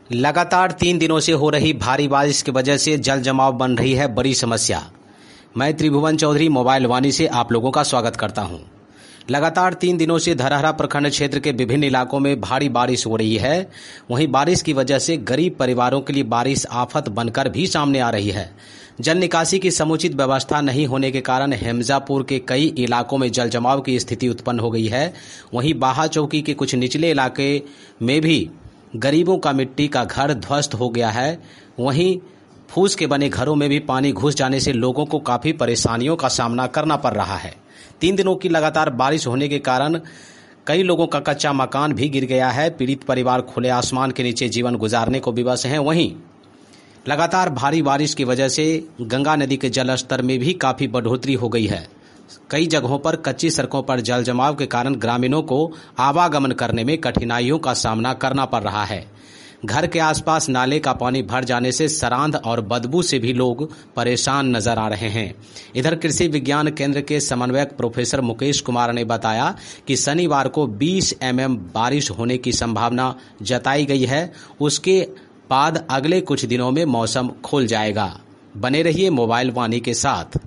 लगातार 3 दिनों से हो रही भारी बारिश की वजह से जल जमाव बन रही है बड़ी समस्या। मैं त्रिभुवन चौधरी मोबाइल वाणी से आप लोगों का स्वागत करता हूं। लगातार 3 दिनों से धरहरा प्रखंड क्षेत्र के विभिन्न इलाकों में भारी बारिश हो रही है। वहीं बारिश की वजह से गरीब परिवारों के लिए बारिश आफत बनकर भी सामने आ रही है। जल निकासी की समुचित व्यवस्था नहीं होने के कारण हेमजापुर के कई इलाकों में जल जमाव की स्थिति उत्पन्न हो गई है। वहीं बाहा चौकी के कुछ निचले इलाके में भी गरीबों का मिट्टी का घर ध्वस्त हो गया है। वहीं फूस के बने घरों में भी पानी घुस जाने से लोगों को काफी परेशानियों का सामना करना पड़ रहा है। 3 दिनों की लगातार बारिश होने के कारण कई लोगों का कच्चा मकान भी गिर गया है। पीड़ित परिवार खुले आसमान के नीचे जीवन गुजारने को विवश हैं। वहीं लगातार भारी बारिश की वजह से गंगा नदी के जल स्तर में भी काफी बढ़ोतरी हो गई है। कई जगहों पर कच्ची सड़कों पर जल जमाव के कारण ग्रामीणों को आवागमन करने में कठिनाइयों का सामना करना पड़ रहा है। घर के आसपास नाले का पानी भर जाने से सरांध और बदबू से भी लोग परेशान नजर आ रहे हैं। इधर कृषि विज्ञान केंद्र के समन्वयक प्रोफेसर मुकेश कुमार ने बताया कि शनिवार को 20 mm बारिश होने की संभावना जताई गई है। उसके बाद अगले कुछ दिनों में मौसम खुल जाएगा। बने रहिए मोबाइल वाणी के साथ।